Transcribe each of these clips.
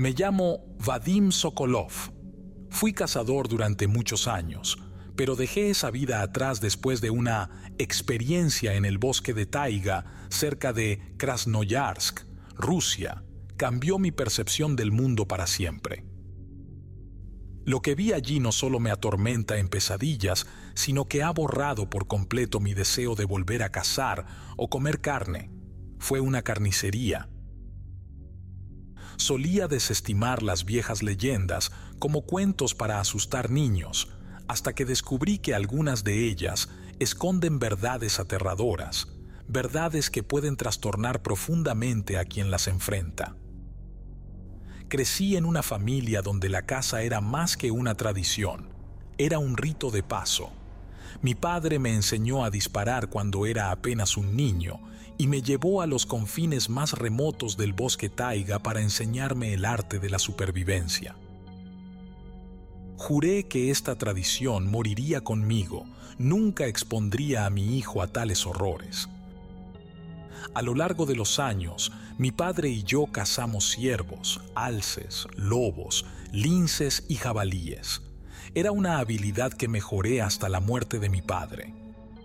Me llamo Vadim Sokolov. Fui cazador durante muchos años, pero dejé esa vida atrás después de una experiencia en el bosque de taiga cerca de Krasnoyarsk, Rusia. Cambió mi percepción del mundo para siempre. Lo que vi allí no solo me atormenta en pesadillas, sino que ha borrado por completo mi deseo de volver a cazar o comer carne. Fue una carnicería. Solía desestimar las viejas leyendas como cuentos para asustar niños, hasta que descubrí que algunas de ellas esconden verdades aterradoras, verdades que pueden trastornar profundamente a quien las enfrenta. Crecí en una familia donde la caza era más que una tradición, era un rito de paso. Mi padre me enseñó a disparar cuando era apenas un niño y me llevó a los confines más remotos del bosque taiga para enseñarme el arte de la supervivencia. Juré que esta tradición moriría conmigo, nunca expondría a mi hijo a tales horrores. A lo largo de los años, mi padre y yo cazamos ciervos, alces, lobos, linces y jabalíes. Era una habilidad que mejoré hasta la muerte de mi padre.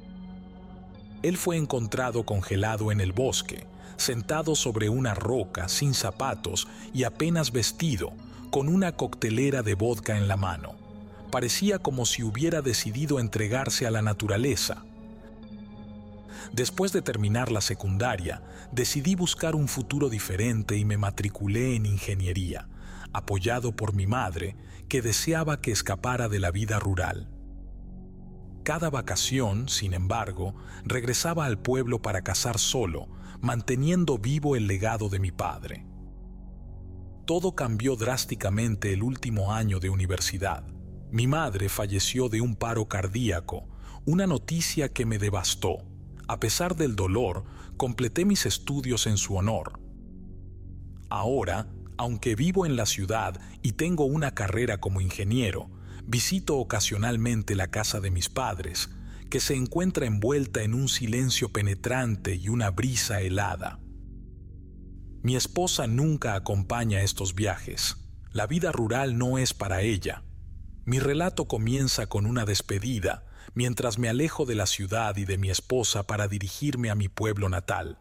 Él fue encontrado congelado en el bosque, sentado sobre una roca, sin zapatos y apenas vestido, con una coctelera de vodka en la mano. Parecía como si hubiera decidido entregarse a la naturaleza. Después de terminar la secundaria, decidí buscar un futuro diferente y me matriculé en ingeniería, apoyado por mi madre, que deseaba que escapara de la vida rural. Cada vacación, sin embargo, regresaba al pueblo para cazar solo, manteniendo vivo el legado de mi padre. Todo cambió drásticamente el último año de universidad. Mi madre falleció de un paro cardíaco, una noticia que me devastó. A pesar del dolor, completé mis estudios en su honor. Ahora, aunque vivo en la ciudad y tengo una carrera como ingeniero, visito ocasionalmente la casa de mis padres, que se encuentra envuelta en un silencio penetrante y una brisa helada. Mi esposa nunca acompaña estos viajes. La vida rural no es para ella. Mi relato comienza con una despedida, mientras me alejo de la ciudad y de mi esposa para dirigirme a mi pueblo natal.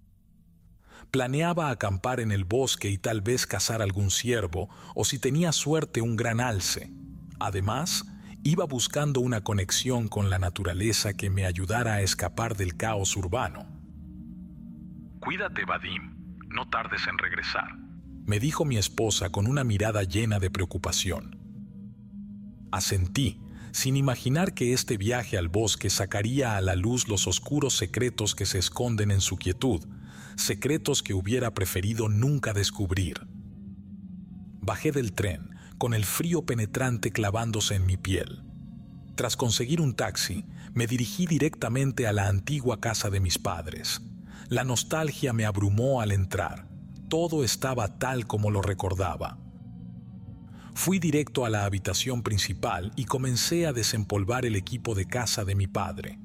Planeaba acampar en el bosque y tal vez cazar algún ciervo, o si tenía suerte un gran alce. Además, iba buscando una conexión con la naturaleza que me ayudara a escapar del caos urbano. «Cuídate, Vadim, no tardes en regresar», me dijo mi esposa con una mirada llena de preocupación. Asentí, sin imaginar que este viaje al bosque sacaría a la luz los oscuros secretos que se esconden en su quietud, secretos que hubiera preferido nunca descubrir. Bajé del tren, con el frío penetrante clavándose en mi piel. Tras conseguir un taxi, me dirigí directamente a la antigua casa de mis padres. La nostalgia me abrumó al entrar. Todo estaba tal como lo recordaba. Fui directo a la habitación principal y comencé a desempolvar el equipo de caza de mi padre.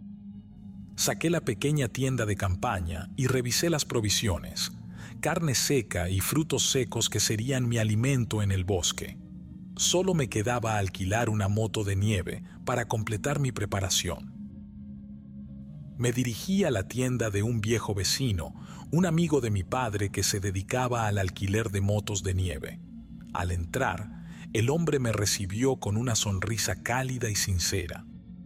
Saqué la pequeña tienda de campaña y revisé las provisiones, carne seca y frutos secos que serían mi alimento en el bosque. Solo me quedaba alquilar una moto de nieve para completar mi preparación. Me dirigí a la tienda de un viejo vecino, un amigo de mi padre que se dedicaba al alquiler de motos de nieve. Al entrar, el hombre me recibió con una sonrisa cálida y sincera.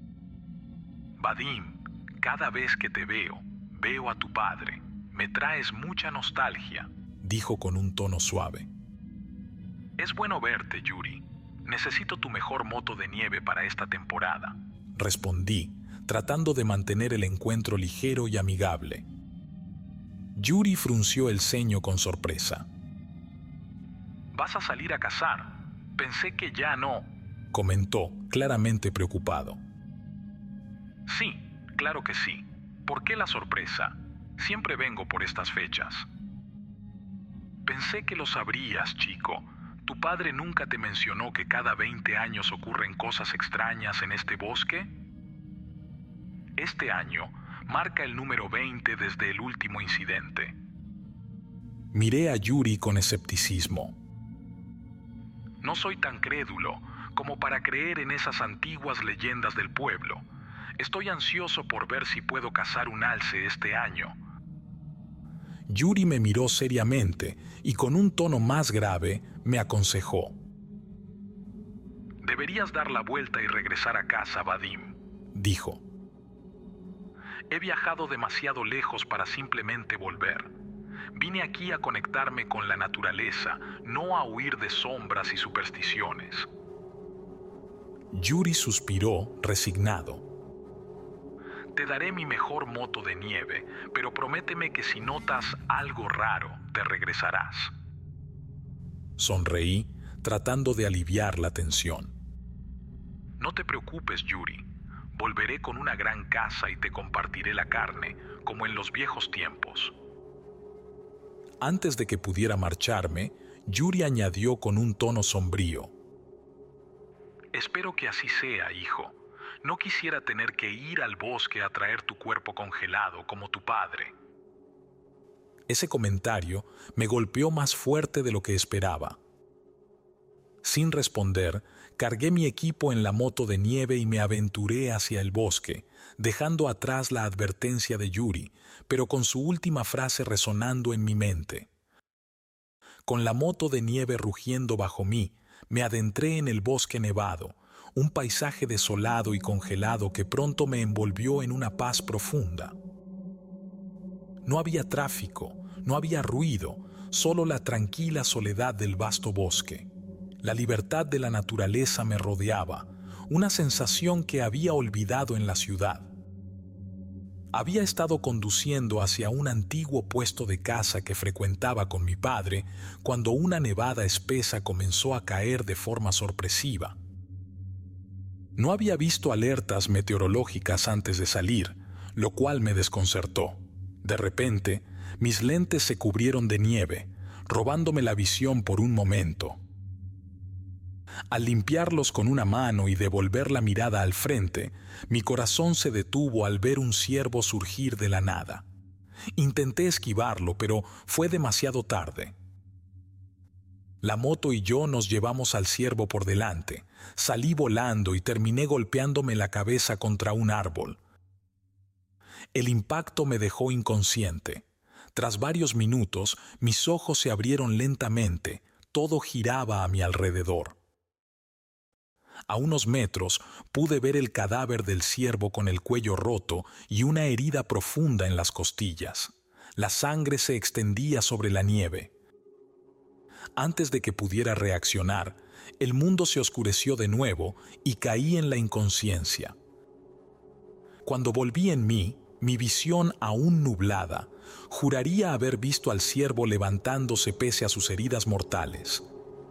«Vadim, cada vez que te veo, veo a tu padre. Me traes mucha nostalgia», dijo con un tono suave. «Es bueno verte, Yuri. Necesito tu mejor moto de nieve para esta temporada», respondí, tratando de mantener el encuentro ligero y amigable. Yuri frunció el ceño con sorpresa. «¿Vas a salir a cazar? Pensé que ya no», comentó, claramente preocupado. «Sí, claro que sí. ¿Por qué la sorpresa? Siempre vengo por estas fechas». «Pensé que lo sabrías, chico. ¿Tu padre nunca te mencionó que cada 20 años ocurren cosas extrañas en este bosque? Este año marca el número 20 desde el último incidente». Miré a Yuri con escepticismo. No soy tan crédulo como para creer en esas antiguas leyendas del pueblo. Estoy ansioso por ver si puedo cazar un alce este año. Yuri me miró seriamente y con un tono más grave me aconsejó. Deberías dar la vuelta y regresar a casa, Vadim, dijo. He viajado demasiado lejos para simplemente volver. Vine aquí a conectarme con la naturaleza, no a huir de sombras y supersticiones. Yuri suspiró, resignado. Te daré mi mejor moto de nieve, pero prométeme que si notas algo raro, te regresarás. Sonreí, tratando de aliviar la tensión. No te preocupes, Yuri. Volveré con una gran casa y te compartiré la carne, como en los viejos tiempos. Antes de que pudiera marcharme, Yuri añadió con un tono sombrío. Espero que así sea, hijo. No quisiera tener que ir al bosque a traer tu cuerpo congelado como tu padre. Ese comentario me golpeó más fuerte de lo que esperaba. Sin responder, cargué mi equipo en la moto de nieve y me aventuré hacia el bosque, dejando atrás la advertencia de Yuri, pero con su última frase resonando en mi mente. Con la moto de nieve rugiendo bajo mí, me adentré en el bosque nevado, un paisaje desolado y congelado que pronto me envolvió en una paz profunda. No había tráfico, no había ruido, solo la tranquila soledad del vasto bosque. La libertad de la naturaleza me rodeaba, una sensación que había olvidado en la ciudad. Había estado conduciendo hacia un antiguo puesto de caza que frecuentaba con mi padre cuando una nevada espesa comenzó a caer de forma sorpresiva. No había visto alertas meteorológicas antes de salir, lo cual me desconcertó. De repente, mis lentes se cubrieron de nieve, robándome la visión por un momento. Al limpiarlos con una mano y devolver la mirada al frente, mi corazón se detuvo al ver un ciervo surgir de la nada. Intenté esquivarlo, pero fue demasiado tarde. La moto y yo nos llevamos al ciervo por delante. Salí volando y terminé golpeándome la cabeza contra un árbol. El impacto me dejó inconsciente. Tras varios minutos, mis ojos se abrieron lentamente. Todo giraba a mi alrededor. A unos metros pude ver el cadáver del ciervo con el cuello roto y una herida profunda en las costillas. La sangre se extendía sobre la nieve. Antes de que pudiera reaccionar, el mundo se oscureció de nuevo y caí en la inconsciencia. Cuando volví en mí, mi visión aún nublada, juraría haber visto al ciervo levantándose pese a sus heridas mortales.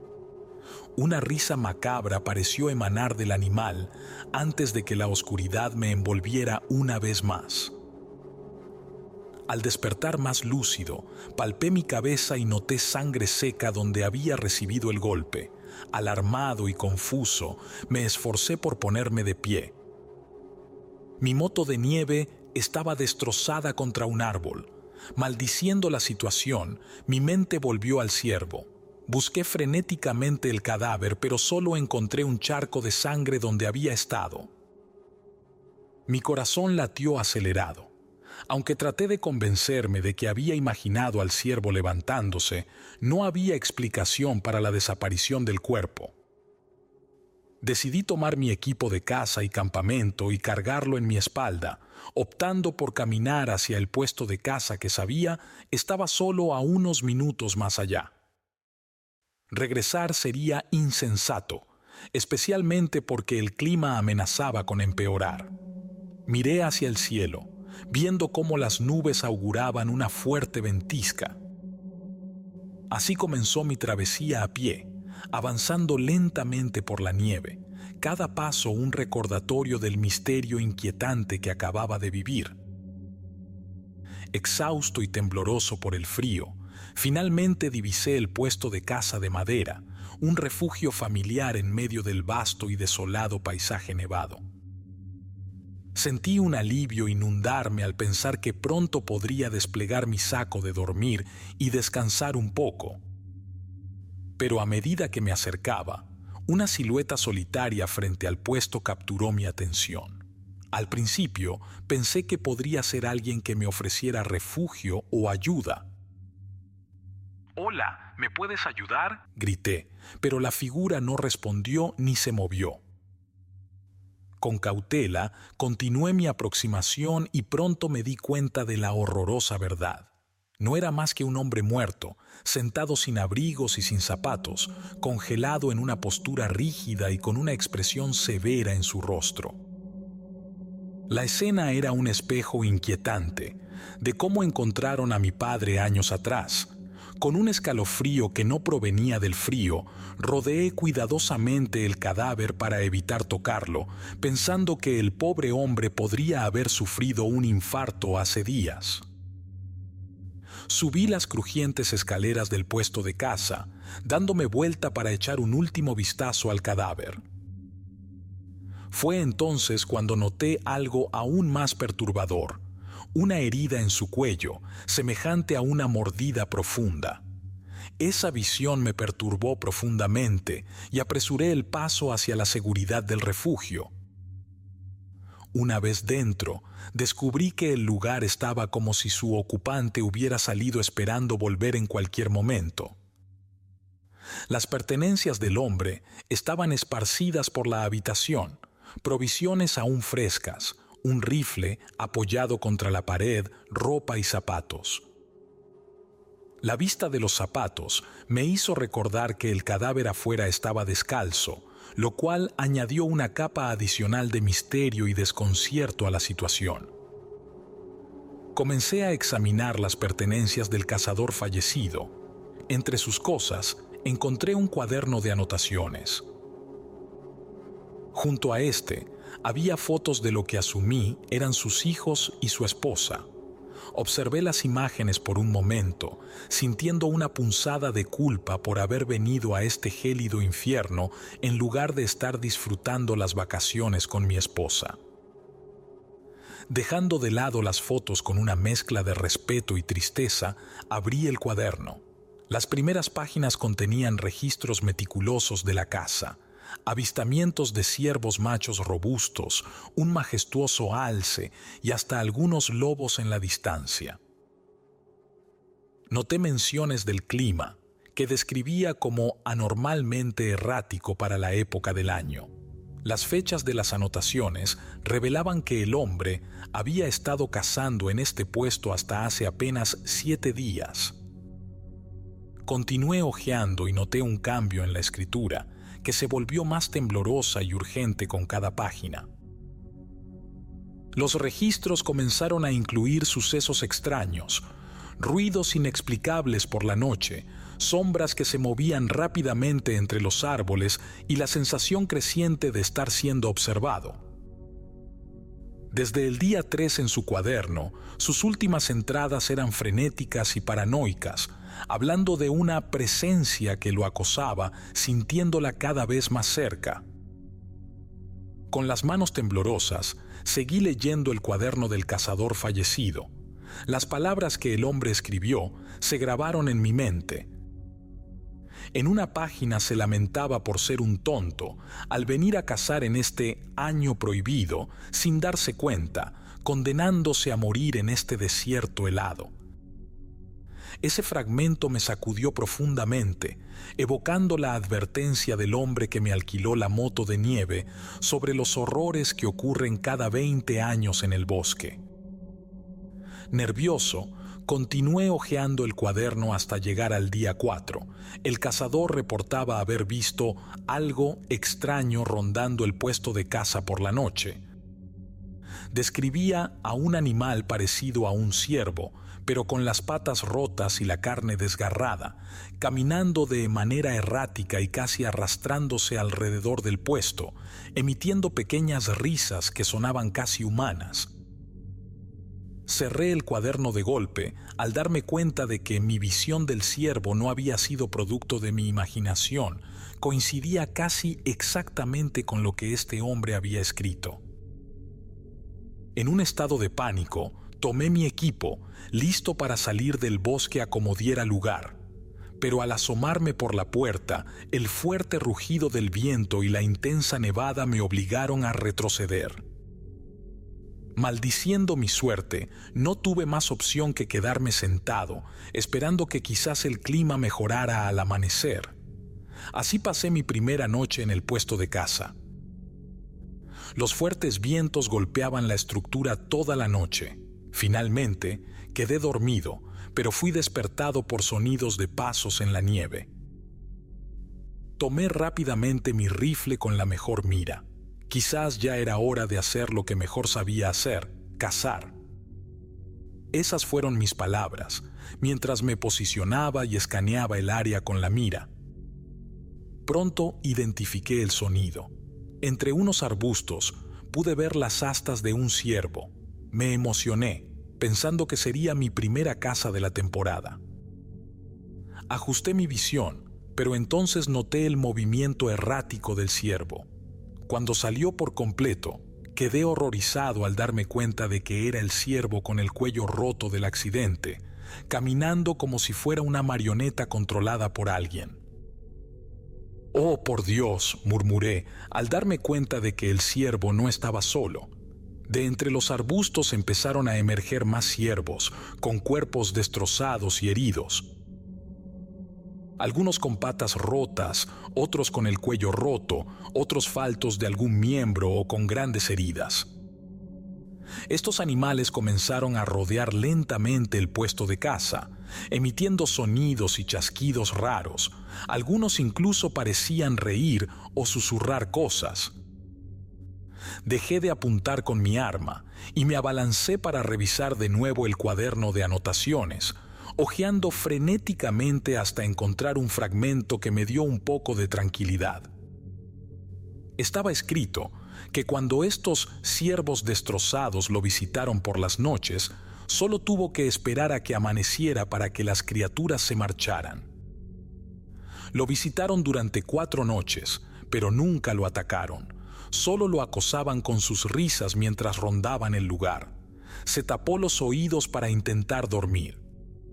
Una risa macabra pareció emanar del animal antes de que la oscuridad me envolviera una vez más. Al despertar más lúcido, palpé mi cabeza y noté sangre seca donde había recibido el golpe. Alarmado y confuso, me esforcé por ponerme de pie. Mi moto de nieve estaba destrozada contra un árbol. Maldiciendo la situación, mi mente volvió al ciervo. Busqué frenéticamente el cadáver, pero solo encontré un charco de sangre donde había estado. Mi corazón latió acelerado. Aunque traté de convencerme de que había imaginado al ciervo levantándose, no había explicación para la desaparición del cuerpo. Decidí tomar mi equipo de caza y campamento y cargarlo en mi espalda, optando por caminar hacia el puesto de caza que sabía estaba solo a unos minutos más allá. Regresar sería insensato, especialmente porque el clima amenazaba con empeorar. Miré hacia el cielo, viendo cómo las nubes auguraban una fuerte ventisca. Así comenzó mi travesía a pie, avanzando lentamente por la nieve, cada paso un recordatorio del misterio inquietante que acababa de vivir. Exhausto y tembloroso por el frío, finalmente divisé el puesto de caza de madera, un refugio familiar en medio del vasto y desolado paisaje nevado. Sentí un alivio inundarme al pensar que pronto podría desplegar mi saco de dormir y descansar un poco. pero a medida que me acercaba, una silueta solitaria frente al puesto capturó mi atención. Al principio pensé que podría ser alguien que me ofreciera refugio o ayuda. «Hola, ¿me puedes ayudar?», grité, pero la figura no respondió ni se movió. Con cautela, continué mi aproximación y pronto me di cuenta de la horrorosa verdad. No era más que un hombre muerto, sentado sin abrigos y sin zapatos, congelado en una postura rígida y con una expresión severa en su rostro. La escena era un espejo inquietante de cómo encontraron a mi padre años atrás. Con un escalofrío que no provenía del frío, rodeé cuidadosamente el cadáver para evitar tocarlo, pensando que el pobre hombre podría haber sufrido un infarto hace días. Subí las crujientes escaleras del puesto de caza, dándome vuelta para echar un último vistazo al cadáver. Fue entonces cuando noté algo aún más perturbador: una herida en su cuello, semejante a una mordida profunda. Esa visión me perturbó profundamente y apresuré el paso hacia la seguridad del refugio. Una vez dentro, descubrí que el lugar estaba como si su ocupante hubiera salido esperando volver en cualquier momento. Las pertenencias del hombre estaban esparcidas por la habitación, provisiones aún frescas, un rifle apoyado contra la pared, ropa y zapatos. La vista de los zapatos me hizo recordar que el cadáver afuera estaba descalzo, lo cual añadió una capa adicional de misterio y desconcierto a la situación. Comencé a examinar las pertenencias del cazador fallecido. Entre sus cosas encontré un cuaderno de anotaciones. Junto a este había fotos de lo que asumí eran sus hijos y su esposa. Observé las imágenes por un momento, sintiendo una punzada de culpa por haber venido a este gélido infierno en lugar de estar disfrutando las vacaciones con mi esposa. Dejando de lado las fotos con una mezcla de respeto y tristeza, abrí el cuaderno. Las primeras páginas contenían registros meticulosos de la caza, avistamientos de ciervos machos robustos, un majestuoso alce y hasta algunos lobos en la distancia. Noté menciones del clima, que describía como anormalmente errático para la época del año. Las fechas de las anotaciones revelaban que el hombre había estado cazando en este puesto hasta hace apenas 7 días. Continué hojeando y noté un cambio en la escritura, que se volvió más temblorosa y urgente con cada página. Los registros comenzaron a incluir sucesos extraños, ruidos inexplicables por la noche, sombras que se movían rápidamente entre los árboles y la sensación creciente de estar siendo observado. Desde el día 3 en su cuaderno, sus últimas entradas eran frenéticas y paranoicas, hablando de una presencia que lo acosaba, sintiéndola cada vez más cerca. Con las manos temblorosas, seguí leyendo el cuaderno del cazador fallecido. Las palabras que el hombre escribió se grabaron en mi mente. En una página se lamentaba por ser un tonto al venir a cazar en este año prohibido sin darse cuenta, condenándose a morir en este desierto helado. Ese fragmento me sacudió profundamente, evocando la advertencia del hombre que me alquiló la moto de nieve sobre los horrores que ocurren cada 20 años en el bosque. Nervioso, continué hojeando el cuaderno hasta llegar al día 4. El cazador reportaba haber visto algo extraño rondando el puesto de caza por la noche. Describía a un animal parecido a un ciervo, pero con las patas rotas y la carne desgarrada, caminando de manera errática y casi arrastrándose alrededor del puesto, emitiendo pequeñas risas que sonaban casi humanas. Cerré el cuaderno de golpe al darme cuenta de que mi visión del ciervo no había sido producto de mi imaginación, coincidía casi exactamente con lo que este hombre había escrito. En un estado de pánico, tomé mi equipo, listo para salir del bosque a como diera lugar. pero al asomarme por la puerta, el fuerte rugido del viento y la intensa nevada me obligaron a retroceder. Maldiciendo mi suerte, no tuve más opción que quedarme sentado, esperando que quizás el clima mejorara al amanecer. Así pasé mi primera noche en el puesto de caza. Los fuertes vientos golpeaban la estructura toda la noche. Finalmente, quedé dormido, pero fui despertado por sonidos de pasos en la nieve. Tomé rápidamente mi rifle con la mejor mira. Quizás ya era hora de hacer lo que mejor sabía hacer, cazar. Esas fueron mis palabras, mientras me posicionaba y escaneaba el área con la mira. Pronto identifiqué el sonido. Entre unos arbustos pude ver las astas de un ciervo. Me emocioné, pensando que sería mi primera caza de la temporada. Ajusté mi visión, pero entonces noté el movimiento errático del ciervo. Cuando salió por completo, quedé horrorizado al darme cuenta de que era el ciervo con el cuello roto del accidente, caminando como si fuera una marioneta controlada por alguien. «Oh, por Dios», murmuré, al darme cuenta de que el ciervo no estaba solo. De entre los arbustos empezaron a emerger más ciervos, con cuerpos destrozados y heridos. Algunos con patas rotas, otros con el cuello roto, otros faltos de algún miembro o con grandes heridas. Estos animales comenzaron a rodear lentamente el puesto de caza, emitiendo sonidos y chasquidos raros. Algunos incluso parecían reír o susurrar cosas. Dejé de apuntar con mi arma y me abalancé para revisar de nuevo el cuaderno de anotaciones, hojeando frenéticamente hasta encontrar un fragmento que me dio un poco de tranquilidad. Estaba escrito que cuando estos ciervos destrozados lo visitaron por las noches, solo tuvo que esperar a que amaneciera para que las criaturas se marcharan. Lo visitaron durante 4 noches, pero nunca lo atacaron. Solo lo acosaban con sus risas mientras rondaban el lugar. Se tapó los oídos para intentar dormir.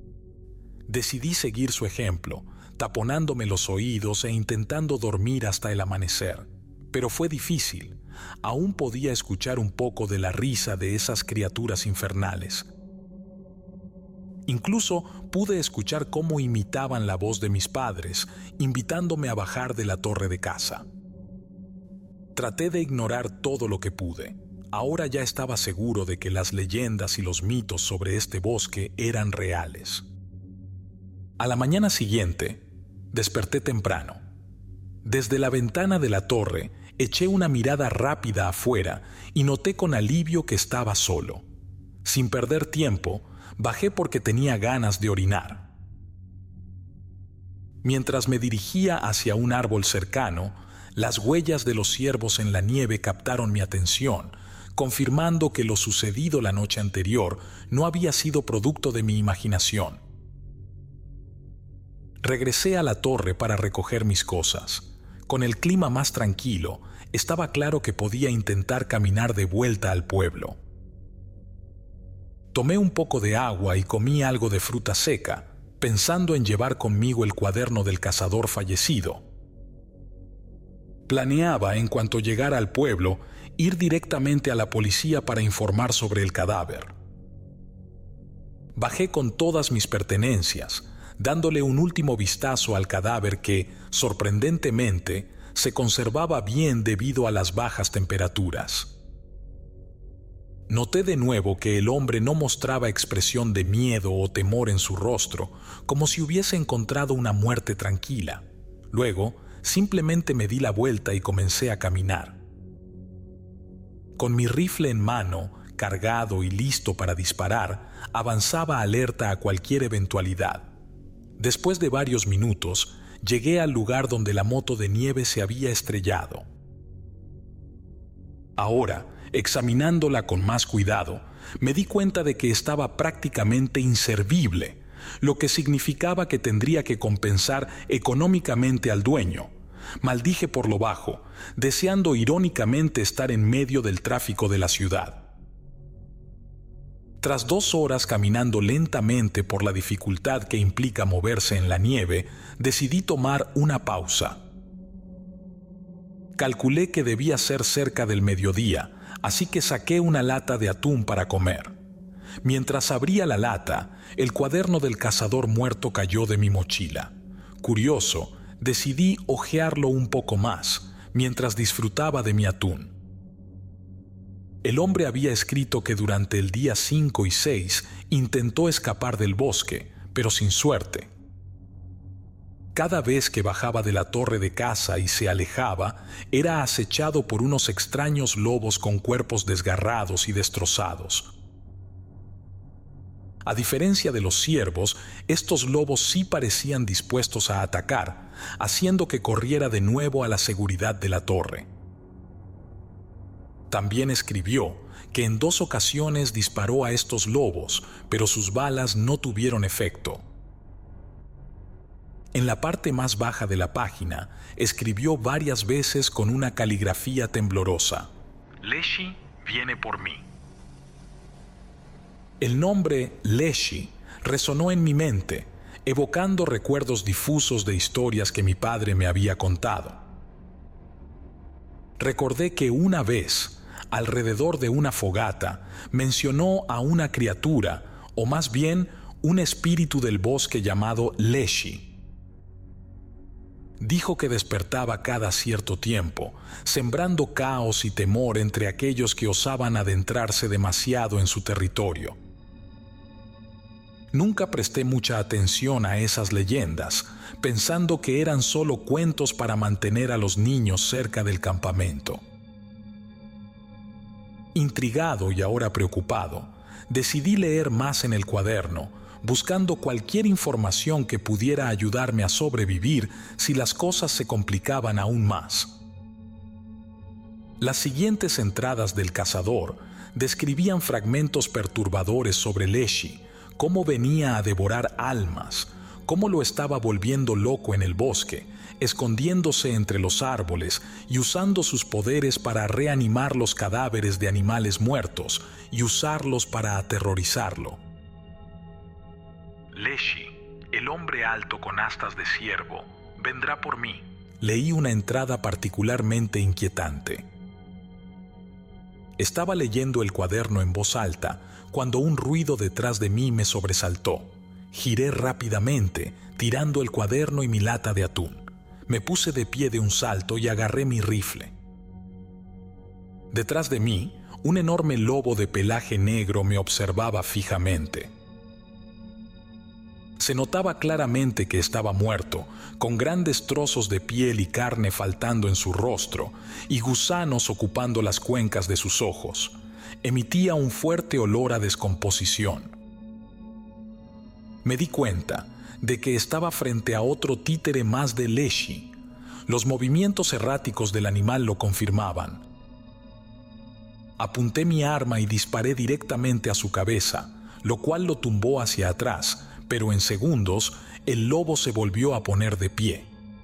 Decidí seguir su ejemplo, taponándome los oídos e intentando dormir hasta el amanecer. Pero fue difícil. Aún podía escuchar un poco de la risa de esas criaturas infernales. Incluso pude escuchar cómo imitaban la voz de mis padres, invitándome a bajar de la torre de caza. Traté de ignorar todo lo que pude. Ahora ya estaba seguro de que las leyendas y los mitos sobre este bosque eran reales. A la mañana siguiente, desperté temprano. Desde la ventana de la torre, eché una mirada rápida afuera y noté con alivio que estaba solo. Sin perder tiempo, bajé porque tenía ganas de orinar. Mientras me dirigía hacia un árbol cercano, las huellas de los ciervos en la nieve captaron mi atención, confirmando que lo sucedido la noche anterior no había sido producto de mi imaginación. Regresé a la torre para recoger mis cosas. Con el clima más tranquilo, estaba claro que podía intentar caminar de vuelta al pueblo. Tomé un poco de agua y comí algo de fruta seca, pensando en llevar conmigo el cuaderno del cazador fallecido. Planeaba, en cuanto llegara al pueblo, ir directamente a la policía para informar sobre el cadáver. Bajé con todas mis pertenencias, dándole un último vistazo al cadáver que, sorprendentemente, se conservaba bien debido a las bajas temperaturas. Noté de nuevo que el hombre no mostraba expresión de miedo o temor en su rostro, como si hubiese encontrado una muerte tranquila. Luego, simplemente me di la vuelta y comencé a caminar. Con mi rifle en mano, cargado y listo para disparar, avanzaba alerta a cualquier eventualidad. Después de varios minutos, llegué al lugar donde la moto de nieve se había estrellado. Ahora, examinándola con más cuidado, me di cuenta de que estaba prácticamente inservible, lo que significaba que tendría que compensar económicamente al dueño. Maldije por lo bajo, deseando irónicamente estar en medio del tráfico de la ciudad. Tras 2 horas caminando lentamente por la dificultad que implica moverse en la nieve, decidí tomar una pausa. Calculé que debía ser cerca del mediodía, así que saqué una lata de atún para comer. Mientras abría la lata, el cuaderno del cazador muerto cayó de mi mochila. Curioso, decidí hojearlo un poco más, mientras disfrutaba de mi atún. El hombre había escrito que durante el día 5 y 6 intentó escapar del bosque, pero sin suerte. Cada vez que bajaba de la torre de caza y se alejaba, era acechado por unos extraños lobos con cuerpos desgarrados y destrozados. A diferencia de los ciervos, estos lobos sí parecían dispuestos a atacar, haciendo que corriera de nuevo a la seguridad de la torre. También escribió que en 2 ocasiones disparó a estos lobos, pero sus balas no tuvieron efecto. En la parte más baja de la página, escribió varias veces con una caligrafía temblorosa: Leshy viene por mí. El nombre Leshy resonó en mi mente, evocando recuerdos difusos de historias que mi padre me había contado. Recordé que una vez, alrededor de una fogata, mencionó a una criatura, o más bien un espíritu del bosque llamado Leshy. Dijo que despertaba cada cierto tiempo, sembrando caos y temor entre aquellos que osaban adentrarse demasiado en su territorio. Nunca presté mucha atención a esas leyendas, pensando que eran solo cuentos para mantener a los niños cerca del campamento. Intrigado y ahora preocupado, decidí leer más en el cuaderno, buscando cualquier información que pudiera ayudarme a sobrevivir si las cosas se complicaban aún más. Las siguientes entradas del cazador describían fragmentos perturbadores sobre Leshy, cómo venía a devorar almas, cómo lo estaba volviendo loco en el bosque, escondiéndose entre los árboles y usando sus poderes para reanimar los cadáveres de animales muertos y usarlos para aterrorizarlo. Leshy, el hombre alto con astas de ciervo, vendrá por mí. Leí una entrada particularmente inquietante. Estaba leyendo el cuaderno en voz alta cuando un ruido detrás de mí me sobresaltó. Giré rápidamente, tirando el cuaderno y mi lata de atún. Me puse de pie de un salto y agarré mi rifle. Detrás de mí, un enorme lobo de pelaje negro me observaba fijamente. Se notaba claramente que estaba muerto, con grandes trozos de piel y carne faltando en su rostro y gusanos ocupando las cuencas de sus ojos. Emitía un fuerte olor a descomposición. Me di cuenta de que estaba frente a otro títere más de Leshy. Los movimientos erráticos del animal lo confirmaban. Apunté mi arma y disparé directamente a su cabeza, lo cual lo tumbó hacia atrás, pero en segundos el lobo se volvió a poner de pie.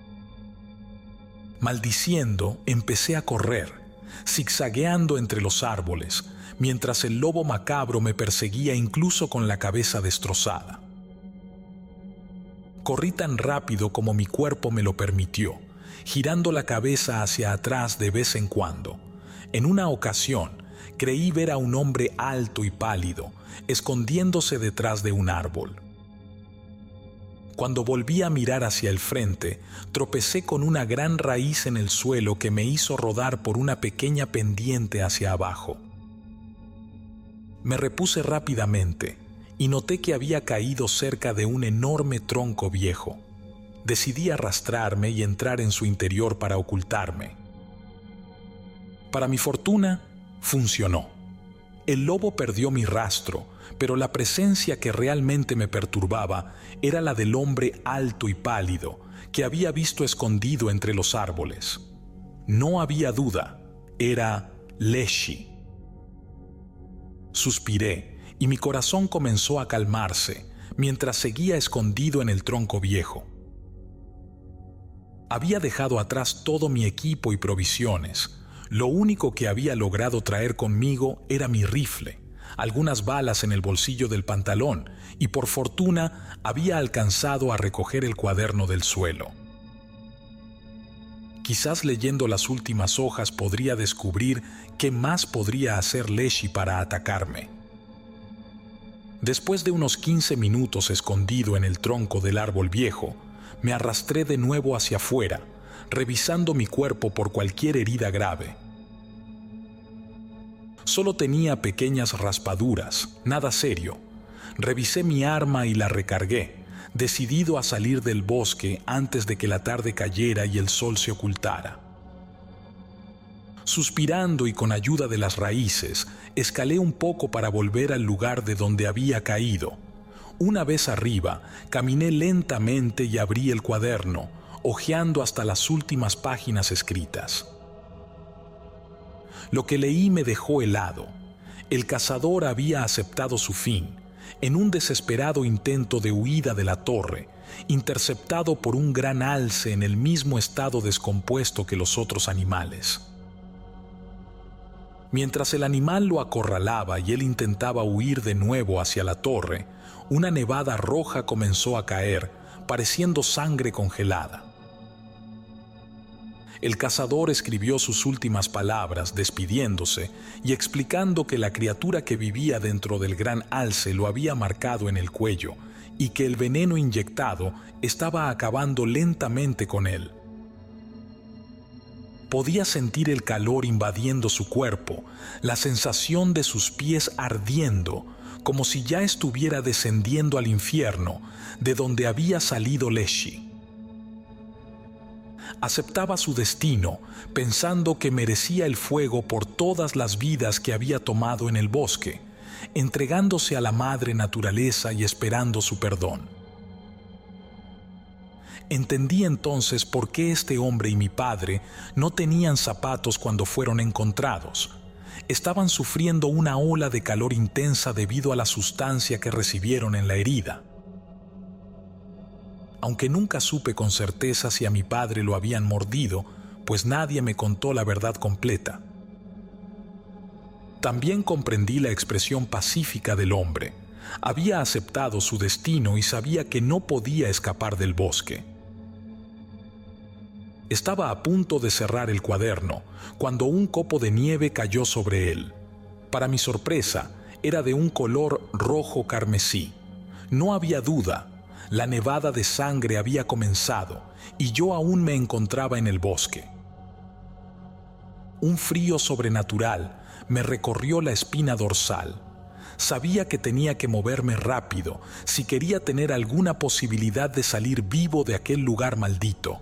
Maldiciendo, empecé a correr, zigzagueando entre los árboles, mientras el lobo macabro me perseguía incluso con la cabeza destrozada. Corrí tan rápido como mi cuerpo me lo permitió, girando la cabeza hacia atrás de vez en cuando. En una ocasión, creí ver a un hombre alto y pálido, escondiéndose detrás de un árbol. Cuando volví a mirar hacia el frente, tropecé con una gran raíz en el suelo que me hizo rodar por una pequeña pendiente hacia abajo. Me repuse rápidamente y noté que había caído cerca de un enorme tronco viejo. Decidí arrastrarme y entrar en su interior para ocultarme. Para mi fortuna, funcionó. El lobo perdió mi rastro, pero la presencia que realmente me perturbaba era la del hombre alto y pálido que había visto escondido entre los árboles. No había duda, era Leshy. Suspiré y mi corazón comenzó a calmarse mientras seguía escondido en el tronco viejo. Había dejado atrás todo mi equipo y provisiones. Lo único que había logrado traer conmigo era mi rifle, algunas balas en el bolsillo del pantalón y por fortuna había alcanzado a recoger el cuaderno del suelo. Quizás leyendo las últimas hojas podría descubrir qué más podría hacer Leshy para atacarme. Después de unos 15 minutos escondido en el tronco del árbol viejo, me arrastré de nuevo hacia afuera, revisando mi cuerpo por cualquier herida grave. Solo tenía pequeñas raspaduras, nada serio. Revisé mi arma y la recargué, decidido a salir del bosque antes de que la tarde cayera y el sol se ocultara. Suspirando y con ayuda de las raíces, escalé un poco para volver al lugar de donde había caído. Una vez arriba, caminé lentamente y abrí el cuaderno, hojeando hasta las últimas páginas escritas. Lo que leí me dejó helado. El cazador había aceptado su fin, en un desesperado intento de huida de la torre, interceptado por un gran alce en el mismo estado descompuesto que los otros animales. Mientras el animal lo acorralaba y él intentaba huir de nuevo hacia la torre, una nevada roja comenzó a caer, pareciendo sangre congelada. El cazador escribió sus últimas palabras despidiéndose y explicando que la criatura que vivía dentro del gran alce lo había marcado en el cuello y que el veneno inyectado estaba acabando lentamente con él. Podía sentir el calor invadiendo su cuerpo, la sensación de sus pies ardiendo, como si ya estuviera descendiendo al infierno, de donde había salido Leshy. Aceptaba su destino, pensando que merecía el fuego por todas las vidas que había tomado en el bosque, entregándose a la madre naturaleza y esperando su perdón. Entendí entonces por qué este hombre y mi padre no tenían zapatos cuando fueron encontrados. Estaban sufriendo una ola de calor intensa debido a la sustancia que recibieron en la herida. Aunque nunca supe con certeza si a mi padre lo habían mordido, pues nadie me contó la verdad completa. También comprendí la expresión pacífica del hombre. Había aceptado su destino y sabía que no podía escapar del bosque. Estaba a punto de cerrar el cuaderno cuando un copo de nieve cayó sobre él. Para mi sorpresa, era de un color rojo carmesí. No había duda, la nevada de sangre había comenzado y yo aún me encontraba en el bosque. Un frío sobrenatural me recorrió la espina dorsal. Sabía que tenía que moverme rápido si quería tener alguna posibilidad de salir vivo de aquel lugar maldito.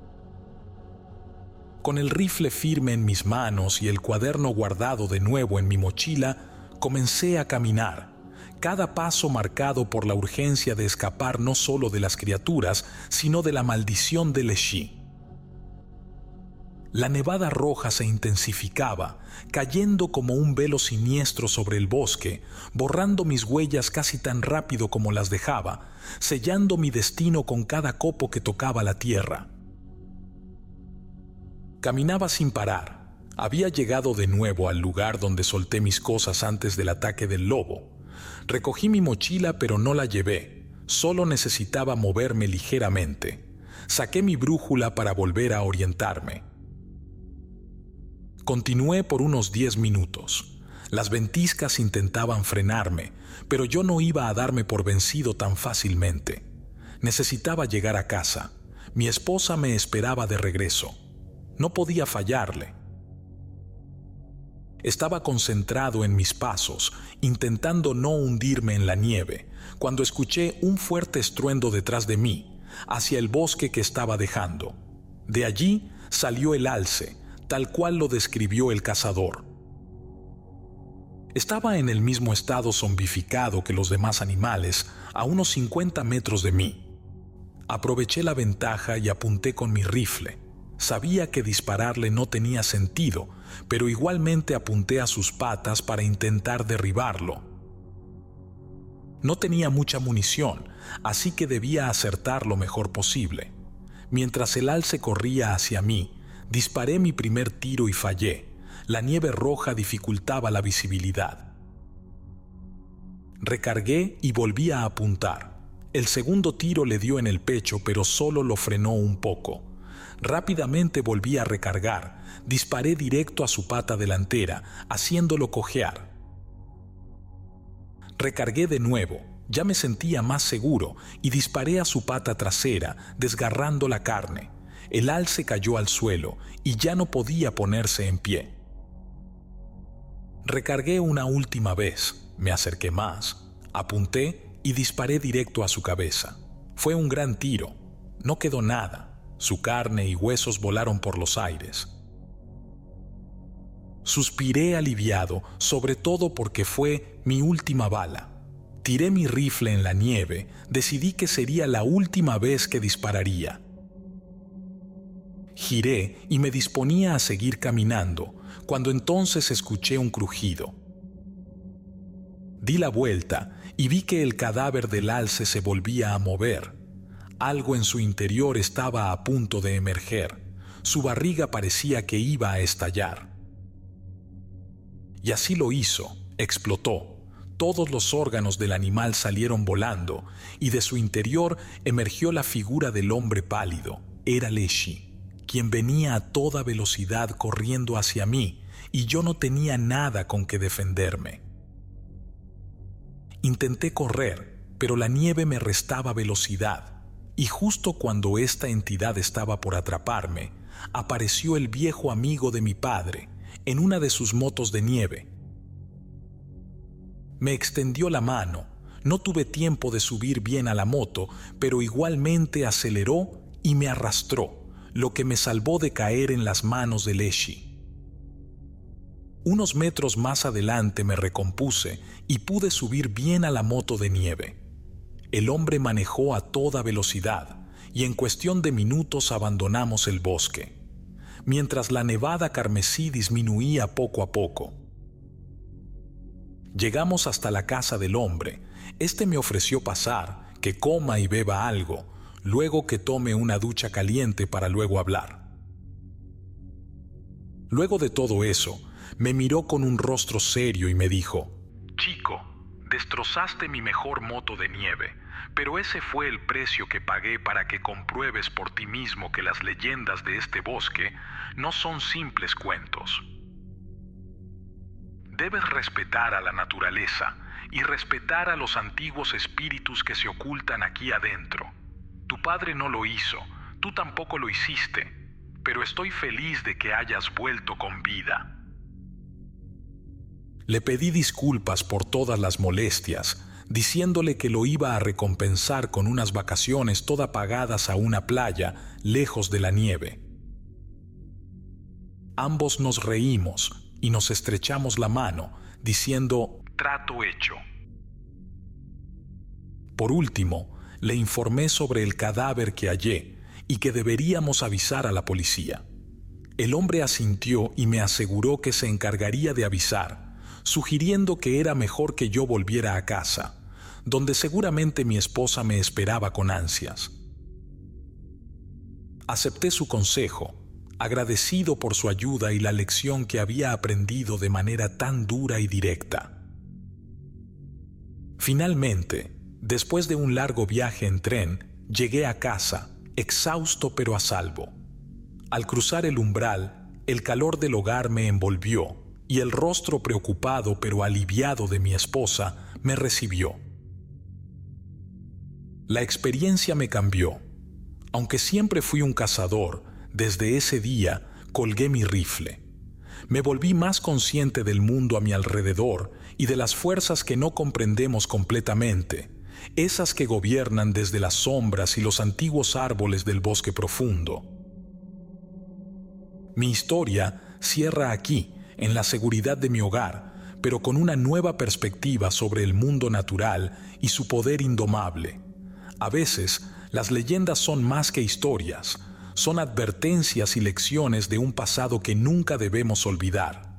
Con el rifle firme en mis manos y el cuaderno guardado de nuevo en mi mochila, comencé a caminar, cada paso marcado por la urgencia de escapar no solo de las criaturas, sino de la maldición de Leshy. La nevada roja se intensificaba, cayendo como un velo siniestro sobre el bosque, borrando mis huellas casi tan rápido como las dejaba, sellando mi destino con cada copo que tocaba la tierra. Caminaba sin parar. Había llegado de nuevo al lugar donde solté mis cosas antes del ataque del lobo. Recogí mi mochila pero no la llevé, solo necesitaba moverme ligeramente. Saqué mi brújula para volver a orientarme. Continué por unos 10 minutos. Las ventiscas intentaban frenarme, pero yo no iba a darme por vencido tan fácilmente. Necesitaba llegar a casa. Mi esposa me esperaba de regreso. No podía fallarle. Estaba concentrado en mis pasos, intentando no hundirme en la nieve, cuando escuché un fuerte estruendo detrás de mí, hacia el bosque que estaba dejando. De allí salió el alce, tal cual lo describió el cazador. Estaba en el mismo estado zombificado que los demás animales, a unos 50 metros de mí. Aproveché la ventaja y apunté con mi rifle. Sabía que dispararle no tenía sentido, pero igualmente apunté a sus patas para intentar derribarlo. No tenía mucha munición, así que debía acertar lo mejor posible. Mientras el alce corría hacia mí, disparé mi primer tiro y fallé. La nieve roja dificultaba la visibilidad. Recargué y volví a apuntar. El segundo tiro le dio en el pecho, pero solo lo frenó un poco. Rápidamente volví a recargar. Disparé directo a su pata delantera, haciéndolo cojear. Recargué de nuevo. Ya me sentía más seguro y disparé a su pata trasera, desgarrando la carne. El alce cayó al suelo y ya no podía ponerse en pie. Recargué una última vez, me acerqué más, apunté y disparé directo a su cabeza. Fue un gran tiro. No quedó nada. Su carne y huesos volaron por los aires. Suspiré aliviado, sobre todo porque fue mi última bala. Tiré mi rifle en la nieve, decidí que sería la última vez que dispararía. Giré y me disponía a seguir caminando, cuando entonces escuché un crujido. Di la vuelta y vi que el cadáver del alce se volvía a mover. Algo en su interior estaba a punto de emerger. Su barriga parecía que iba a estallar. Y así lo hizo, explotó. Todos los órganos del animal salieron volando y de su interior emergió la figura del hombre pálido. Era Leshy, quien venía a toda velocidad corriendo hacia mí y yo no tenía nada con que defenderme. Intenté correr, pero la nieve me restaba velocidad y justo cuando esta entidad estaba por atraparme, apareció el viejo amigo de mi padre en una de sus motos de nieve. Me extendió la mano. No tuve tiempo de subir bien a la moto, pero igualmente aceleró y me arrastró, lo que me salvó de caer en las manos de Leshy. Unos metros más adelante me recompuse y pude subir bien a la moto de nieve. El hombre manejó a toda velocidad y en cuestión de minutos abandonamos el bosque, mientras la nevada carmesí disminuía poco a poco. Llegamos hasta la casa del hombre. Este me ofreció pasar, que coma y beba algo, luego que tome una ducha caliente para luego hablar. Luego de todo eso, me miró con un rostro serio y me dijo: «Chico, destrozaste mi mejor moto de nieve, pero ese fue el precio que pagué para que compruebes por ti mismo que las leyendas de este bosque no son simples cuentos. Debes respetar a la naturaleza y respetar a los antiguos espíritus que se ocultan aquí adentro. Tu padre no lo hizo, tú tampoco lo hiciste, pero estoy feliz de que hayas vuelto con vida». Le pedí disculpas por todas las molestias, diciéndole que lo iba a recompensar con unas vacaciones todas pagadas a una playa lejos de la nieve. Ambos nos reímos y nos estrechamos la mano, diciendo: «Trato hecho». Por último, le informé sobre el cadáver que hallé y que deberíamos avisar a la policía. El hombre asintió y me aseguró que se encargaría de avisar, sugiriendo que era mejor que yo volviera a casa, donde seguramente mi esposa me esperaba con ansias. Acepté su consejo, agradecido por su ayuda y la lección que había aprendido de manera tan dura y directa. Finalmente, después de un largo viaje en tren, llegué a casa, exhausto pero a salvo. Al cruzar el umbral, el calor del hogar me envolvió y el rostro preocupado pero aliviado de mi esposa me recibió. La experiencia me cambió. Aunque siempre fui un cazador, desde ese día colgué mi rifle. Me volví más consciente del mundo a mi alrededor y de las fuerzas que no comprendemos completamente, esas que gobiernan desde las sombras y los antiguos árboles del bosque profundo. Mi historia cierra aquí, en la seguridad de mi hogar, pero con una nueva perspectiva sobre el mundo natural y su poder indomable. A veces, las leyendas son más que historias, son advertencias y lecciones de un pasado que nunca debemos olvidar.